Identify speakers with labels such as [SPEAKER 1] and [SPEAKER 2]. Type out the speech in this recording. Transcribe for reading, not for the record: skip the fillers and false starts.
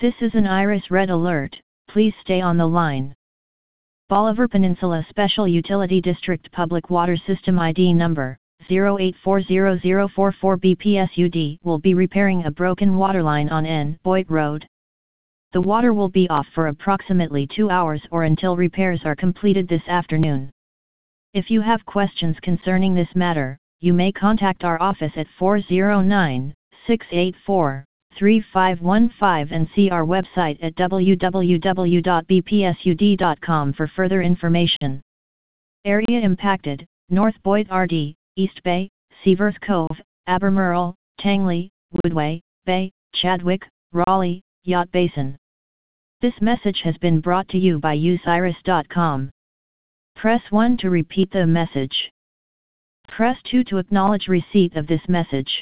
[SPEAKER 1] This is an IRIS Red alert, please stay on the line. Bolivar Peninsula Special Utility District Public Water System ID number 0840044 BPSUD will be repairing a broken waterline on N. Boyd Road. The water will be off for approximately 2 hours or until repairs are completed this afternoon. If you have questions concerning this matter, you may contact our office at 409-684-3515 and see our website at www.bpsud.com for further information. Area impacted: North Boyd RD, East Bay, Seaforth Cove, Albemarle, Tangley, Woodway, Bay, Chadwick, Raleigh, Yacht Basin. This message has been brought to you by useiris.com. Press 1 to repeat the message. Press 2 to acknowledge receipt of this message.